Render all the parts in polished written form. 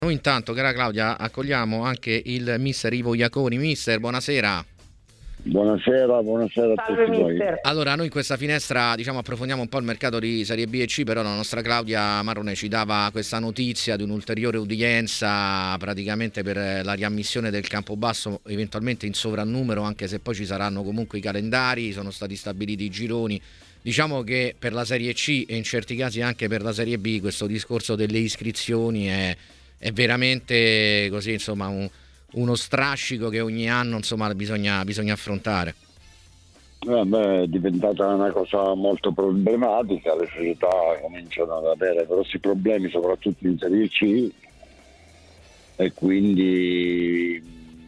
Noi intanto, cara Claudia, accogliamo anche il mister Ivo Iaconi. Mister, buonasera. Buonasera a Salve, tutti voi. Allora, noi in questa finestra approfondiamo un po' il mercato di Serie B e C, però la nostra Claudia Marrone ci dava questa notizia di un'ulteriore udienza praticamente per la riammissione del Campobasso, eventualmente in sovrannumero, anche se poi ci saranno comunque i calendari, sono stati stabiliti i gironi. Diciamo che per la Serie C e in certi casi anche per la Serie B questo discorso delle iscrizioni è veramente così, insomma, uno strascico che ogni anno, insomma, bisogna affrontare. È diventata una cosa molto problematica, le società cominciano ad avere grossi problemi soprattutto in Serie C e quindi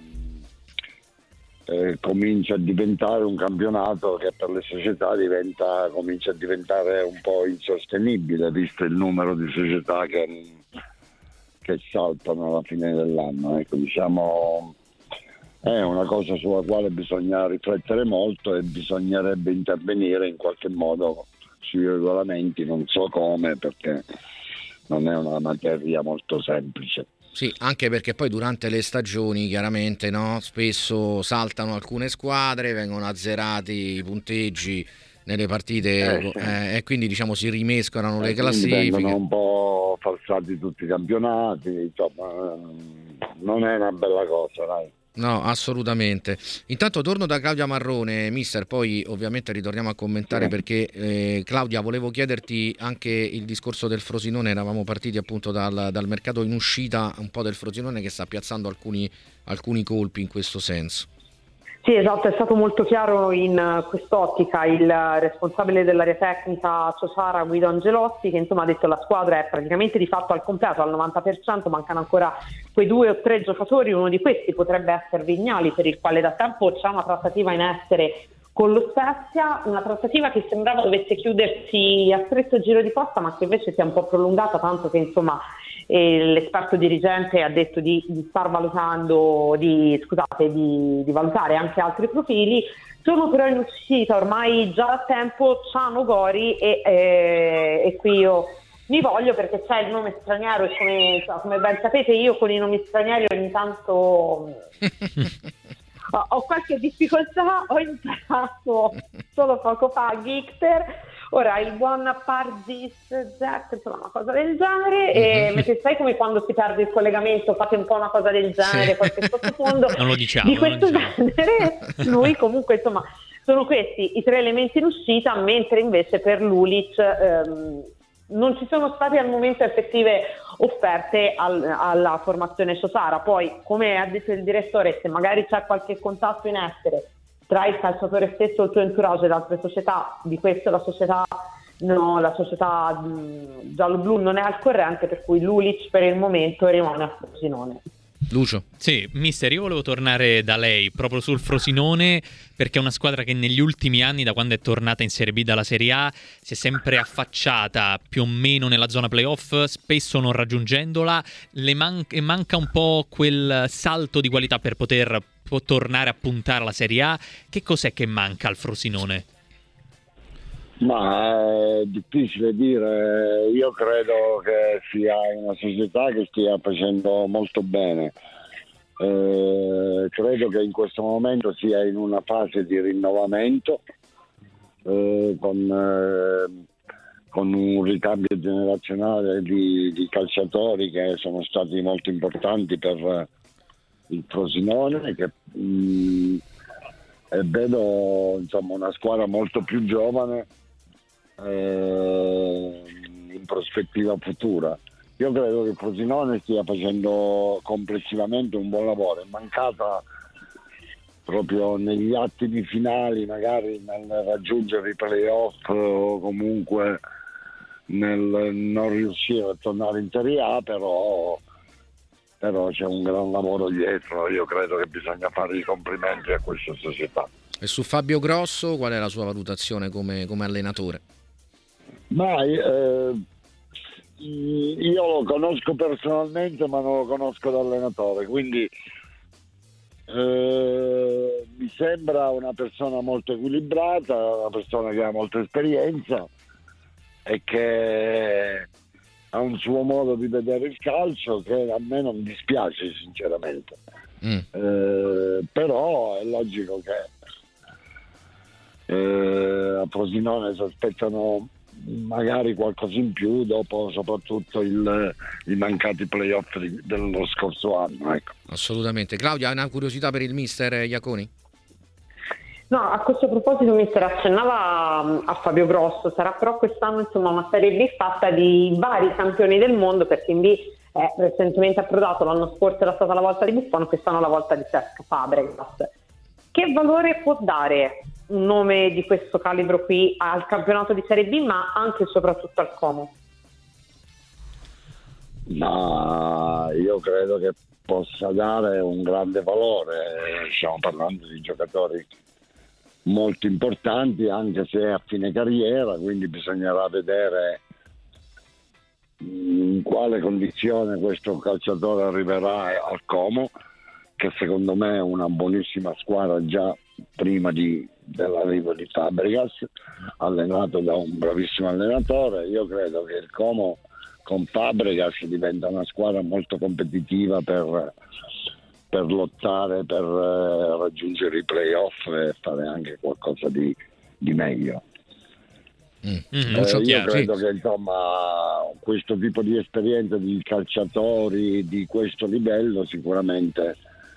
comincia a diventare un campionato che per le società comincia a diventare un po' insostenibile, visto il numero di società che saltano alla fine dell'anno. Ecco, diciamo, è una cosa sulla quale bisogna riflettere molto e bisognerebbe intervenire in qualche modo sui regolamenti, non so come, perché non è una materia molto semplice. Sì, anche perché poi durante le stagioni chiaramente, no, spesso saltano alcune squadre, vengono azzerati i punteggi nelle partite Sì. e quindi diciamo si rimescolano le Quindi classifiche. vengono un po' falsati tutti i campionati, insomma, non è una bella cosa, dai. No, assolutamente. Intanto torno da Claudia Marrone, mister, poi ovviamente ritorniamo a commentare perché Claudia, volevo chiederti anche il discorso del Frosinone. Eravamo partiti appunto dal mercato in uscita un po' del Frosinone che sta piazzando alcuni colpi in questo senso. Sì, esatto, è stato molto chiaro in quest'ottica il responsabile dell'area tecnica Ciociara, Guido Angelotti, che insomma ha detto la squadra è praticamente di fatto al completo, al 90%, mancano ancora quei 2 o 3 giocatori, uno di questi potrebbe essere Vignali, per il quale da tempo c'è una trattativa in essere con lo Spezia, una trattativa che sembrava dovesse chiudersi a stretto giro di posta, ma che invece si è un po' prolungata, tanto che insomma l'esperto dirigente ha detto di star valutando, di valutare anche altri profili. Sono però in uscita ormai già da tempo Ciano Gori e qui io mi voglio, perché c'è il nome straniero e come ben sapete io con i nomi stranieri ogni tanto ho qualche difficoltà. Ho imparato solo poco fa Gixter. Ora il buon Pardis Jack, insomma una cosa del genere, e sai come quando si perde il collegamento fate un po' una cosa del genere, sì. Qualche sottofondo non lo diciamo, di questo genere. Lui comunque insomma sono questi i 3 elementi in uscita, mentre invece per Lulic non ci sono state al momento effettive offerte alla formazione Ciociara. Poi, come ha detto il direttore, se magari c'è qualche contatto in essere tra il calciatore stesso, il suo entourage e le altre società, di questo la società giallo-blu non è al corrente, per cui Lulic per il momento rimane a Frosinone. Lucio. Sì, mister, io volevo tornare da lei proprio sul Frosinone, perché è una squadra che negli ultimi anni, da quando è tornata in Serie B dalla Serie A, si è sempre affacciata più o meno nella zona playoff, spesso non raggiungendola. Manca un po' quel salto di qualità per poter tornare a puntare alla Serie A. Che cos'è che manca al Frosinone? Ma è difficile dire, io credo che sia una società che stia facendo molto bene, credo che in questo momento sia in una fase di rinnovamento con un ricambio generazionale di calciatori che sono stati molto importanti per il Frosinone, che vedo insomma una squadra molto più giovane in prospettiva futura. Io credo che il Frosinone stia facendo complessivamente un buon lavoro. È mancata proprio negli attimi finali, magari nel raggiungere i playoff o comunque nel non riuscire a tornare in Serie A, però c'è un gran lavoro dietro. Io credo che bisogna fare i complimenti a questa società. E su Fabio Grosso qual è la sua valutazione come allenatore? Ma io lo conosco personalmente, ma non lo conosco da allenatore, quindi mi sembra una persona molto equilibrata, una persona che ha molta esperienza e che ha un suo modo di vedere il calcio che a me non dispiace sinceramente. Però è logico che a Frosinone si aspettano magari qualcosa in più dopo soprattutto i mancati playoff dello scorso anno, ecco. Assolutamente. Claudia, hai una curiosità per il mister Iaconi? No, a questo proposito mister accennava a Fabio Grosso, sarà però quest'anno insomma una Serie B fatta di vari campioni del mondo, perché in B è recentemente approdato, l'anno scorso era stata la volta di Buffon, quest'anno la volta di Cesc Fabregas. Che valore può dare un nome di questo calibro qui al campionato di Serie B, ma anche e soprattutto al Como? Ma io credo che possa dare un grande valore, stiamo parlando di giocatori molto importanti anche se a fine carriera, quindi bisognerà vedere in quale condizione questo calciatore arriverà al Como, che secondo me è una buonissima squadra già prima dell'arrivo di Fabregas, allenato da un bravissimo allenatore. Io credo che il Como con Fabregas diventa una squadra molto competitiva per lottare, per raggiungere i playoff e fare anche qualcosa di meglio. Io credo che insomma questo tipo di esperienza di calciatori di questo livello sicuramente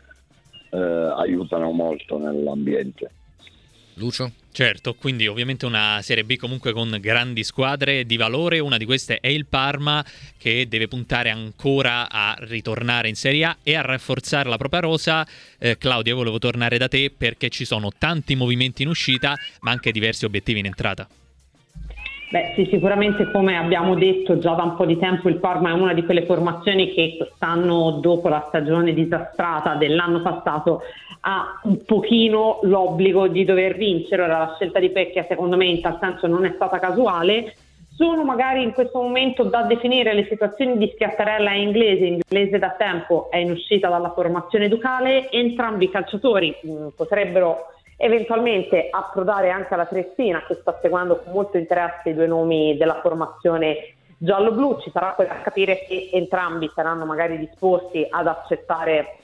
aiutano molto nell'ambiente. Lucio? Certo, quindi ovviamente una Serie B comunque con grandi squadre di valore. Una di queste è il Parma, che deve puntare ancora a ritornare in Serie A e a rafforzare la propria rosa. Claudia, volevo tornare da te perché ci sono tanti movimenti in uscita ma anche diversi obiettivi in entrata. Beh sì, sicuramente come abbiamo detto già da un po' di tempo il Parma è una di quelle formazioni che quest'anno, dopo la stagione disastrata dell'anno passato, ha un pochino l'obbligo di dover vincere. Ora la scelta di Pecchia secondo me in tal senso non è stata casuale. Sono magari in questo momento da definire le situazioni di Schiattarella e Inglese da tempo è in uscita dalla formazione ducale, entrambi i calciatori potrebbero eventualmente approdare anche alla Triestina, che sta seguendo con molto interesse i due nomi della formazione giallo-blu. Ci sarà poi da capire se entrambi saranno magari disposti ad accettare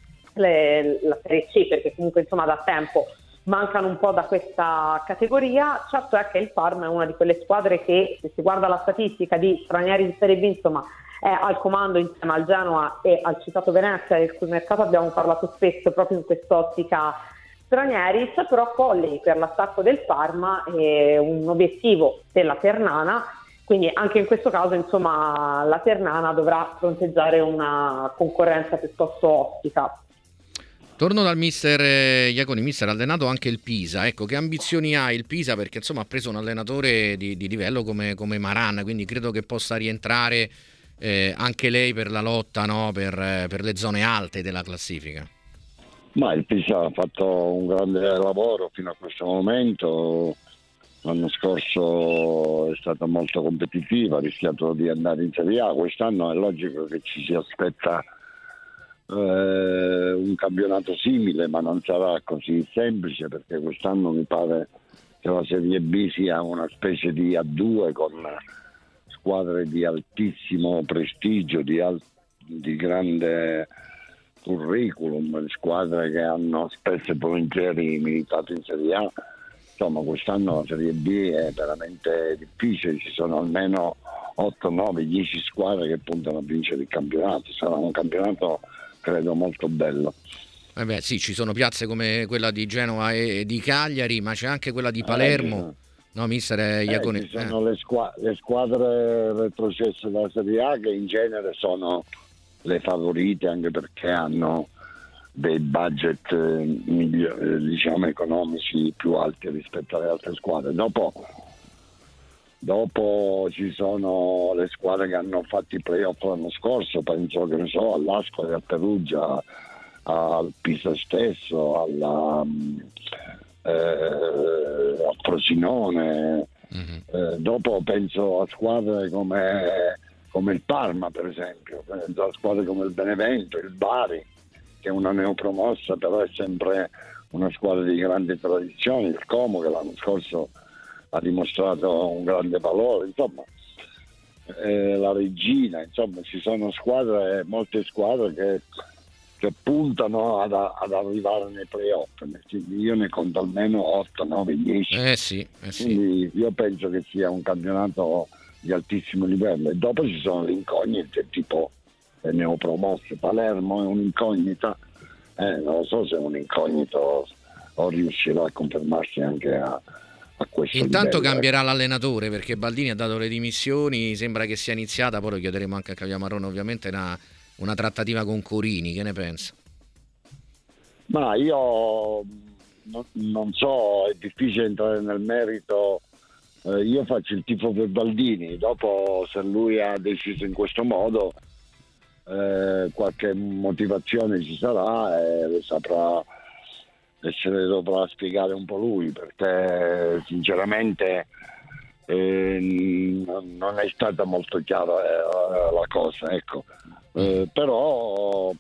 la Serie C, perché comunque insomma da tempo mancano un po' da questa categoria. Certo è che il Parma è una di quelle squadre che, se si guarda la statistica di stranieri di Serie B, insomma è al comando insieme al Genoa e al citato Venezia, del cui mercato abbiamo parlato spesso proprio in quest'ottica stranieri. C'è però Colley per l'attacco del Parma e un obiettivo della Ternana, quindi anche in questo caso insomma la Ternana dovrà fronteggiare una concorrenza piuttosto ostica. Torno dal mister Iaconi. Mister ha allenato anche il Pisa, ecco, che ambizioni ha il Pisa? Perché insomma ha preso un allenatore di livello come Maran, quindi credo che possa rientrare anche lei per la lotta, no? per le zone alte della classifica. Ma il Pisa ha fatto un grande lavoro fino a questo momento. L'anno scorso è stata molto competitiva, ha rischiato di andare in Serie A. Quest'anno è logico che ci si aspetta un campionato simile, ma non sarà così semplice, perché quest'anno mi pare che la Serie B sia una specie di A2 con squadre di altissimo prestigio, di grande curriculum, squadre che hanno spesso e volentieri militato in Serie A. Insomma, quest'anno la Serie B è veramente difficile, ci sono almeno 8, 9, 10 squadre che puntano a vincere il campionato. Sarà un campionato credo molto bello. Sì, ci sono piazze come quella di Genova e di Cagliari, ma c'è anche quella di Palermo. No, mister Iaconi. Ci sono le squadre retrocesse dalla Serie A, che in genere sono le favorite, anche perché hanno dei budget diciamo economici più alti rispetto alle altre squadre. Dopo ci sono le squadre che hanno fatto i playoff l'anno scorso, penso che ne so, all'Ascoli, al Perugia, al Pisa stesso, al Frosinone. Dopo penso a squadre come il Parma, per esempio, penso a squadre come il Benevento, il Bari, che è una neopromossa, però è sempre una squadra di grande tradizione, il Como, che l'anno scorso ha dimostrato un grande valore. Insomma, la Regina, insomma ci sono molte squadre che puntano ad arrivare nei playoff. Io ne conto almeno 8, 9, 10. Sì. Quindi io penso che sia un campionato di altissimo livello, e dopo ci sono le incognite tipo le neopromosse. Palermo è un'incognita, non lo so se è un incognito o riuscirà a confermarsi anche a questo Intanto livello. cambierà l'allenatore, perché Baldini ha dato le dimissioni, sembra che sia iniziata, poi lo chiederemo anche a Claudio Marrone ovviamente, una trattativa con Corini. Che ne pensa? Ma io non so, è difficile entrare nel merito. Io faccio il tifo per Baldini, dopo se lui ha deciso in questo modo qualche motivazione ci sarà e se le dovrà spiegare un po' lui, perché sinceramente non è stata molto chiara la cosa, ecco. Però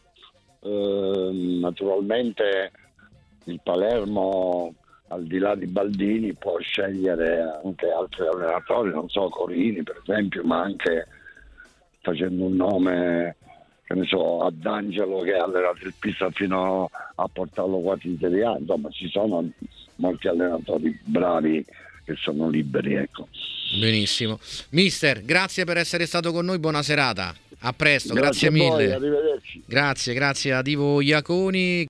naturalmente il Palermo, al di là di Baldini, può scegliere anche altri allenatori, non so, Corini per esempio, ma anche facendo un nome, che ne so, ad Angelo, che ha allenato il Pisa fino a portarlo quasi in Serie A. Insomma, ci sono molti allenatori bravi che sono liberi, ecco. Benissimo. Mister, grazie per essere stato con noi, buona serata. A presto, grazie a voi, mille. arrivederci. Grazie a Divo Iaconi.